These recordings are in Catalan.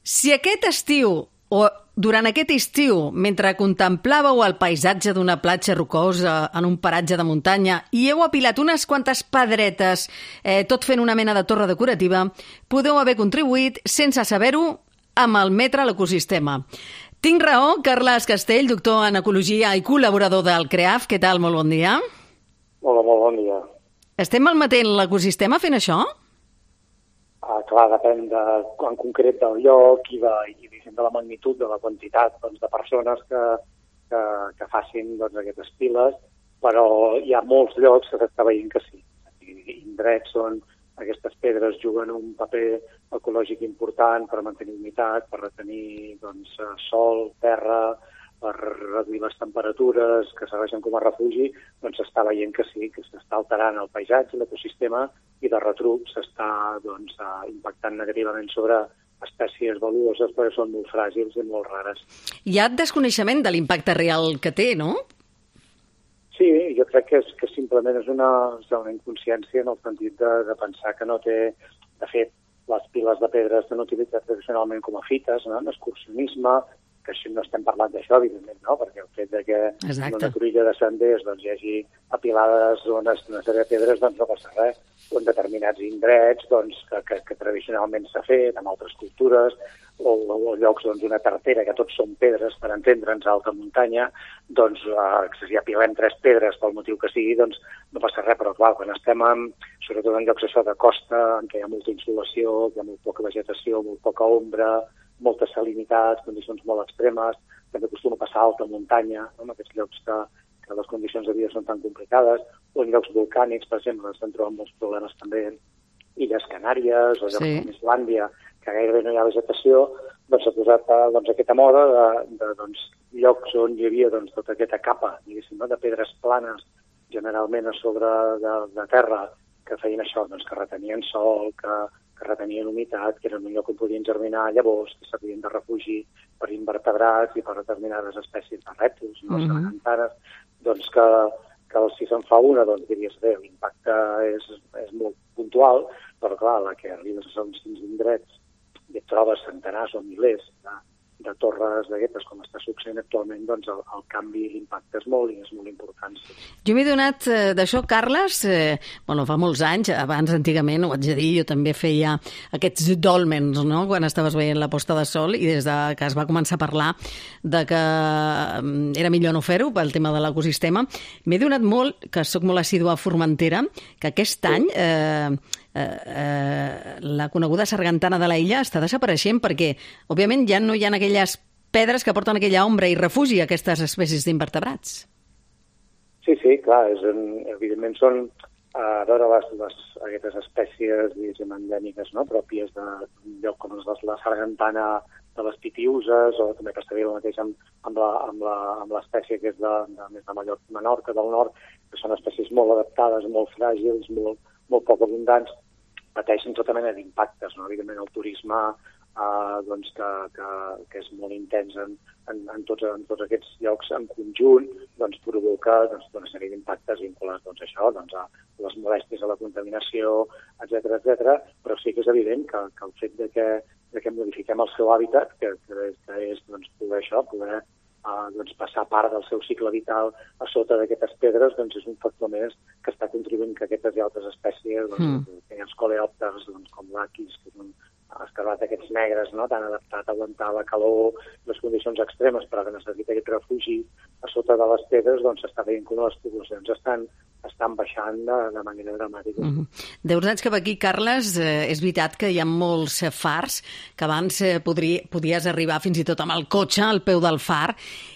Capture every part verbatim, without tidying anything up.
Si aquest estiu, o durant aquest estiu, mentre contemplàveu el paisatge d'una platja rocosa en un paratge de muntanya i heu apilat unes quantes pedretes, eh, tot fent una mena de torre decorativa, podeu haver contribuït, sense saber-ho, a malmetre l'ecosistema. Tinc raó, Carles Castell, doctor en Ecologia i col·laborador del CREAF. Què tal? Molt bon dia. Hola, molt bon dia. Estem malmetent l'ecosistema fent això? Ah, clar, depèn de, en concret del lloc i de, i de la magnitud, de la quantitat doncs, de persones que, que, que facin doncs, aquestes piles, però hi ha molts llocs que s'està veient que sí. Indrets on aquestes pedres juguen un paper ecològic important per mantenir humitat, per retenir doncs, sol, terra, per reduir les temperatures, que serveixen com a refugi, doncs s'està veient que sí, que s'està alterant el paisatge, l'ecosistema, i de retruc s'està doncs, impactant negativament sobre espècies valuoses perquè són molt fràgils i molt rares. Hi ha desconeixement de l'impacte real que té, no? Sí, jo crec que, és, que simplement és una, és una inconsciència en el sentit de, de pensar que no té, de fet, les piles de pedres s'han utilitzat tradicionalment com a fites, no? En excursionisme, que així no estem parlant d'això, evidentment, no? Perquè el fet de que Exacte. En una cruïlla de senders doncs, hi hagi apilades una, una sèrie de pedres, doncs no passa res. O en determinats indrets doncs, que, que, que tradicionalment s'ha fet, en altres cultures, o, o llocs d'una doncs, tartera, que tots són pedres, per entendre'ns, a alta muntanya, doncs eh, si apilem tres pedres pel motiu que sigui, doncs no passa res, però clar, quan estem en, sobretot en llocs això de costa, en què hi ha molta insolació, hi ha molt poca vegetació, molt poca ombra, molta salinitat, condicions molt extremes, també acostuma a passar a alta muntanya, no? En aquests llocs que, que les condicions de vida són tan complicades, o en llocs volcànics, per exemple, estan trobant molts problemes també en Illes Canàries o llocs sí. com Islàndia, que gairebé no hi ha vegetació, doncs s'ha posat doncs, aquesta moda de, de doncs, llocs on hi havia doncs, tota aquesta capa, diguéssim, no? De pedres planes, generalment a sobre de, de terra, que feien això, doncs, que retenien sol, que que retenien humitat, que eren un lloc on podien germinar llavors, que servien de refugi per invertebrats i per determinades espècies de rèptils, no? Mm-hmm. Sargantanes, doncs que, que si se'n fa una, doncs diries, bé, l'impacte és, és molt puntual, però clar, la que arribes a uns indrets i et trobes centenars o milers de, de torres d'aquestes, com està succeint actualment, doncs el, el canvi i l'impacte és molt i és molt important. Sí. Jo m'he donat eh, d'això, Carles, eh, bueno, fa molts anys, abans antigament, ho haig de dir, jo també feia aquests dòlmens, no?, quan estaves veient la posta de sol, i des de que es va començar a parlar de que era millor no fer-ho pel tema de l'ecosistema, m'he donat molt, que soc molt assídua a Formentera, que aquest any eh, eh, eh, la coneguda sargantana de la illa està desapareixent perquè, òbviament, ja no hi ha aquelles pedres que porten aquella ombra i refugi a aquestes espècies d'invertebrats. Sí, sí, clar, és un, evidentment són a veure les, les, aquestes espècies diguéssim, endèmiques, no?, pròpies d'un lloc com la, la sargantana de les pitiuses, o també passaria el mateix amb, amb, la, amb, la, amb l'espècie que és de, de, més de Mallorca, Menorca, del nord, que són espècies molt adaptades, molt fràgils, molt, molt poc abundants, pateixen tota mena d'impactes, no? Evidentment el turisme Uh, doncs que, que, que és molt intens en, en, en, tots, en tots aquests llocs en conjunt, doncs provoca doncs, una sèrie d'impactes vinculats doncs, a això, doncs, a les molèsties, a la contaminació, etcètera, etcètera, però sí que és evident que, que el fet de que, de que modifiquem el seu hàbitat, que, que, és, que és doncs, poder això, poder uh, doncs, passar part del seu cicle vital a sota d'aquestes pedres, doncs és un factor més que està contribuint que aquestes i altres espècies, doncs, mm. els coleòpters, doncs, com l'aquis, que és un escarbat aquests negres, no?, tan adaptat a aguantar la calor, les condicions extremes, però que necessita aquest refugi a sota de les pedres, doncs s'està veient que les poblacions estan, estan baixant de, de manera dramàtica. Mm-hmm. Deus anys cap aquí, Carles, eh, és veritat que hi ha molts fars que abans eh, podri, podies arribar fins i tot amb el cotxe al peu del far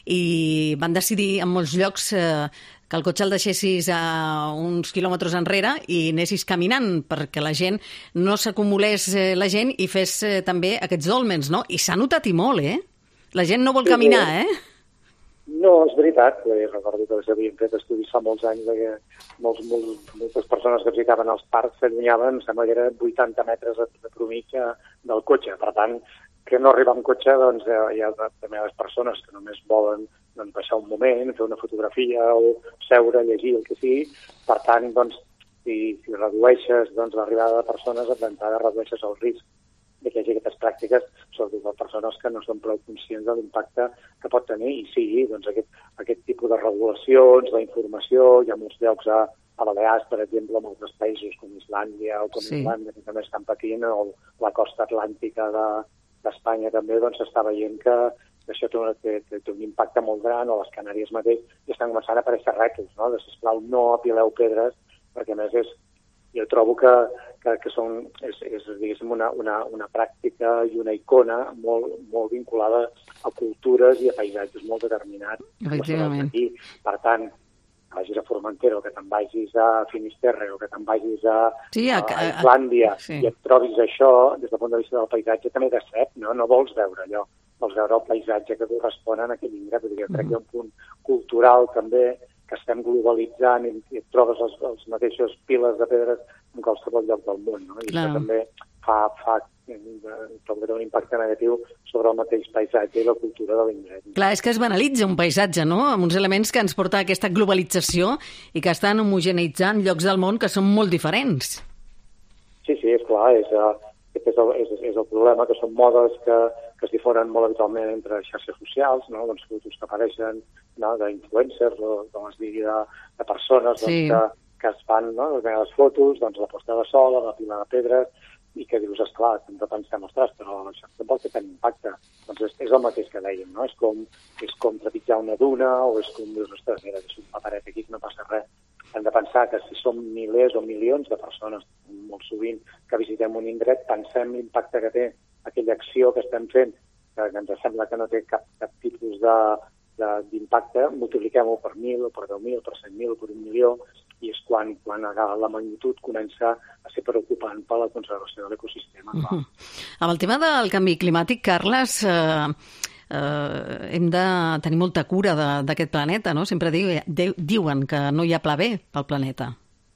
i van decidir en molts llocs eh, que el cotxe el deixessis a uns quilòmetres enrere i anessis caminant perquè la gent no s'acumulés eh, la gent i fes eh, també aquests dòlmens, no? I s'ha notat i molt, eh? La gent no vol sí, caminar, eh? No, és veritat. Recordo que s'havien fet estudis fa molts anys que molts, molts, moltes persones que visitaven els parcs s'allunyaven, em sembla que era vuitanta metres de promitja del cotxe. Per tant, que no arribar amb cotxe, doncs hi ha també les persones que només volen doncs, passar un moment, fer una fotografia o seure, llegir, el que sigui. Per tant, doncs, si, si redueixes doncs, l'arribada de persones, d'entrada redueixes el risc de que hi hagi aquestes pràctiques, sobretot per persones que no són prou conscients de l'impacte que pot tenir. I sí, doncs aquest, aquest tipus de regulacions, d'informació, hi ha molts llocs a, a Balears, per exemple, en altres països com Islàndia o com sí. Islàndia, que també estan patint, o la costa atlàntica de, d'Espanya també, doncs s'està veient que això té, té, té, té un impacte molt gran, o les Canàries mateix, i estan començant a aparèixer rètols, no? De, sisplau, no apileu pedres, perquè a més és, jo trobo que, que, que són, és, és diguéssim, una, una, una pràctica i una icona molt, molt vinculada a cultures i a paisatges molt determinats. Efectivament. Aquí. Per tant, que vagis a Formentera o que te'n vagis a Finisterre o que te'n vagis a, sí, a, a Islàndia sí. i et trobis això, des del punt de vista del paisatge, també decep, no? No vols veure allò, vols veure el paisatge que correspon a aquell indret. Jo crec que hi ha un punt cultural també que estem globalitzant i, i et trobes els, els mateixos piles de pedres en qualsevol lloc del món, no? I Clar. Això també fa, fa també un impacte negatiu sobre el mateix paisatge i la cultura de l'indret. Clar, és que es banalitza un paisatge, no?, amb uns elements que ens porta a aquesta globalització i que estan homogeneitzant llocs del món que són molt diferents. Sí, sí, és clar, és, aquest és el, és, és el problema, que són modes que, que es difonen molt habitualment entre xarxes socials, no?, doncs fotos que apareixen, no?, d'influencers o, com es digui, de, de persones, sí. doncs, que, que es fan, no?, les fotos, doncs, la posta de sol, la pila de pedres, i que dius, esclar, hem de pensar, ostres, però això tampoc té tant impacte. Doncs és, és el mateix que dèiem, no? És com, és com trepitjar una duna, o és com dius, ostres, mira, és un paperet aquí que no passa res. Hem de pensar que si som milers o milions de persones, molt sovint, que visitem un indret, pensem l'impacte que té aquella acció que estem fent, que ens sembla que no té cap, cap tipus de, de, d'impacte, multipliquem-ho per mil, o per deu mil, per cent mil, per un milió, i és quan, quan la magnitud comença a ser preocupant per la conservació de l'ecosistema. Uh -huh. Amb el tema del canvi climàtic, Carles, eh, eh, hem de tenir molta cura d'aquest planeta, no? Sempre diu, de, diuen que no hi ha pla B pel planeta.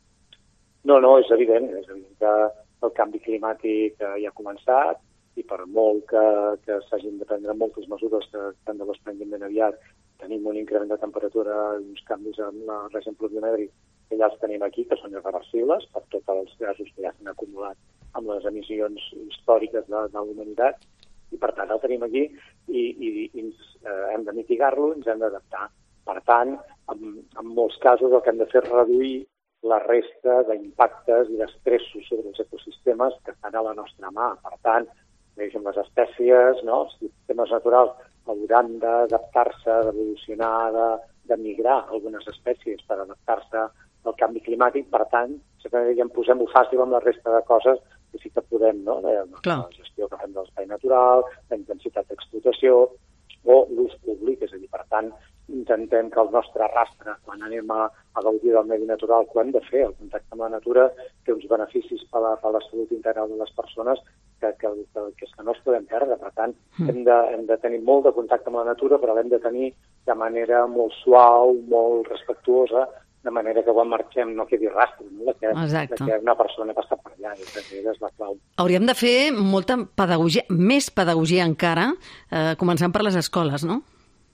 No, no, és evident. És evident que el canvi climàtic ja ha començat i per molt que, que s'hagin de prendre moltes mesures que tant de les prenguin ben aviat, tenim un increment de temperatura, uns canvis en la règim pluviomètric que ja els tenim aquí, que són irreversibles per tots els gasos que ja s'han acumulat amb les emissions històriques de, de la humanitat, i per tant el tenim aquí i, i, i ens, eh, hem de mitigar-lo, ens hem d'adaptar. Per tant, en, en molts casos el que hem de fer és reduir la resta d'impactes i d'estressos sobre els ecosistemes que estan a la nostra mà. Per tant, diguem, les espècies, no? Els sistemes naturals hauran d'adaptar-se, d'evolucionar, de, de migrar algunes espècies per adaptar-se al canvi climàtic. Per tant, si diguem, posem-ho fàcil amb la resta de coses que sí que podem, no? La, la gestió que fem de l'espai natural, la intensitat d'explotació o l'ús públic, és a dir, per tant, intentem que el nostre rastre, quan anem a, a gaudir del medi natural, que ho hem de fer, el contacte amb la natura, té uns beneficis per la, per la salut integral de les persones que, que, que, que, és que no els podem perdre. Per tant, mm. hem, de, hem de tenir molt de contacte amb la natura, però l'hem de tenir de manera molt suau, molt respectuosa, de manera que quan marxem no quedi rastre, no? De que, de que una persona passa per allà, i aquesta és la clau. Hauríem de fer molta pedagogia, més pedagogia encara, eh, començant per les escoles, no?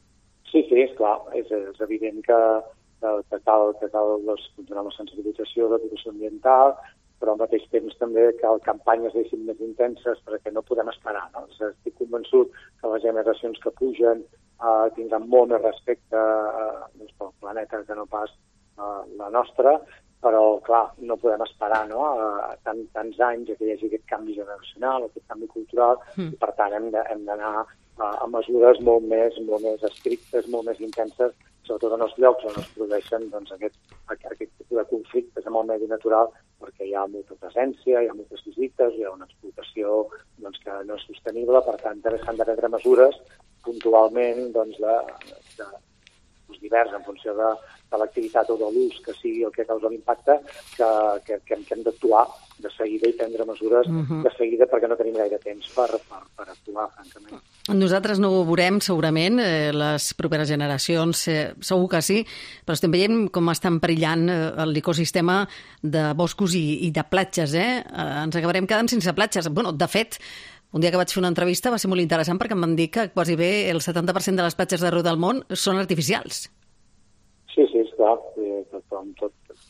Sí, sí, és clar. És, és evident que, que cal, que cal doncs, continuar la sensibilització, l'educació ambiental, però al mateix temps també cal campanyes més intenses perquè no podem esperar. No? Estic convençut que les generacions que pugen eh, tindran molt més respecte eh, doncs, pel planeta que no pas eh, la nostra, però, clar, no podem esperar, no?, a tant, tants anys que hi hagi aquest canvi generacional, aquest canvi cultural, mm. i per tant hem d'anar a, a mesures molt més, molt més estrictes, molt més intenses, sobretot en els llocs on es produeixen doncs, aquest, aquest tipus de conflictes amb el medi natural, perquè hi ha molta presència, hi ha moltes visites, hi ha una explotació doncs, que no és sostenible, per tant s'han de prendre mesures puntualment doncs, de, de, doncs, divers en funció de, de l'activitat o de l'ús que sigui el que causa l'impacte, que, que, que hem d'actuar de seguida i prendre mesures uh-huh. de seguida perquè no tenim gaire temps per, per, per actuar, francament. Nosaltres no ho veurem, segurament, eh, les properes generacions, eh, segur que sí, però estem veient com estan perillant eh, l'ecosistema de boscos i, i de platges, eh? eh? Ens acabarem quedant sense platges. Bueno, de fet, un dia que vaig fer una entrevista va ser molt interessant perquè em van dir que quasi bé el setanta per cent de les platges d'arreu del món són artificials. Sí, sí, és clar. Tot, tot,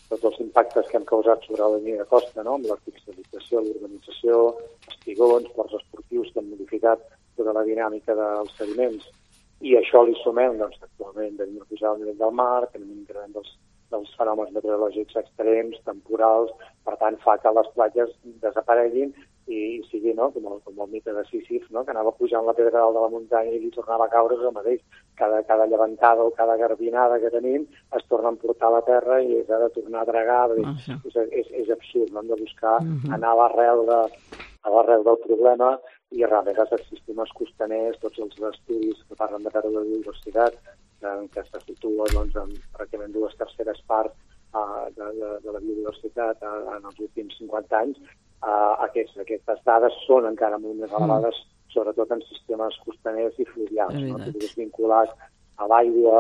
tots els impactes que hem causat sobre la línia de costa, no? Amb l'artificialització, l'urbanització, espigons, ports esportius que han modificat tota la dinàmica dels sediments. I això li sumem, doncs, actualment tenim una pujada al nivell del mar, tenim un increment dels, dels fenòmens meteorològics extrems, temporals, per tant fa que les platges desapareguin i sigui, no?, com el, com el mite de Sísif, no?, que anava pujant la pedra dalt de la muntanya i li tornava a caure el mateix. Cada, cada llevantada o cada garbinada que tenim es torna a emportar a la terra i s'ha de tornar a dragar. Oh, sí. és, és, és absurd, no? Hem de buscar uh-huh. anar a l'arrel de, a l'arrel del problema i realment els sistemes costaners, tots els estudis que parlen de pèrdua de biodiversitat, en què se situa doncs, en pràcticament dues terceres parts uh, de, de, de la biodiversitat uh, en els últims cinquanta anys, uh, aquests, aquestes dades són encara molt més elevades, mm. sobretot en sistemes costaners i fluvials, no? Tot és vinculat a l'aigua,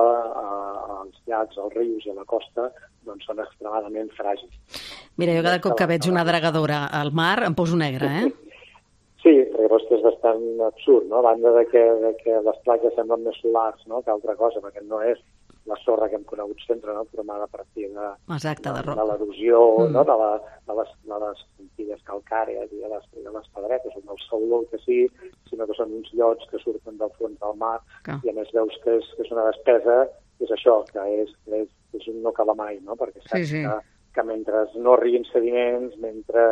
als llacs, als rius i a la costa, doncs són extremadament fràgils. Mira, jo cada cop que veig una dragadora al mar em poso negre, eh? Sí, perquè és bastant absurd, no? A banda de que, de que les platges semblen més solars, no?, que altra cosa, perquè no és la sorra que hem conegut sempre, no?, formada a partir de, Exacte, de, de, de l'erosió, mm. no?, de, la, de, les, de les conquilles calcàries i de les, de les pedretes, o del sauló que sí, sinó que són uns llots que surten del fons del mar, que. I a més veus que és, que és una despesa, que és això, que és, que és, que és un no acabar mai, no?, perquè saps sí, sí. Que, que mentre no arribin sediments, mentre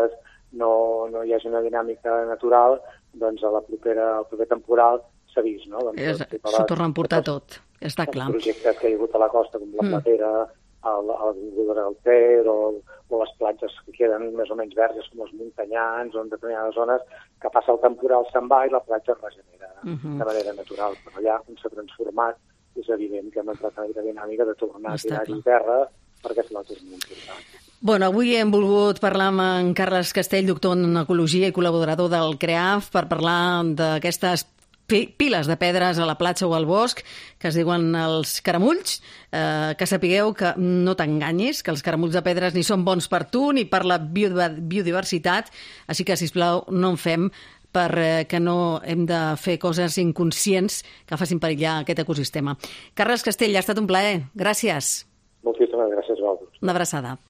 no, no hi hagi una dinàmica natural, doncs a la propera, al proper temporal s'ha vist, no? Doncs, s'ho torna a emportar tot, està clar. Els projectes que hi ha hagut a la costa, com la mm. Platera, el, el Vinguda del Ter, o, o les platges que queden més o menys verges, com els muntanyans, o en determinades zones, que passa el temporal, se'n va i la platja es regenera mm-hmm. de manera natural. Però allà, on s'ha transformat, és evident que hem entrat en la dinàmica de tornar està a tirar-hi terra perquè se la torni a importar. Bueno, avui hem volgut parlar amb en Carles Castell, doctor en Ecologia i col·laborador del CREAF, per parlar d'aquestes piles de pedres a la platja o al bosc, que es diuen els caramulls, eh, que sapigueu que no t'enganyis, que els caramulls de pedres ni són bons per tu ni per la biodiversitat, així que, sisplau, no en fem, perquè no hem de fer coses inconscients que facin perillar aquest ecosistema. Carles Castell, ha estat un plaer. Gràcies. Moltíssimes gràcies a vosaltres. Una abraçada.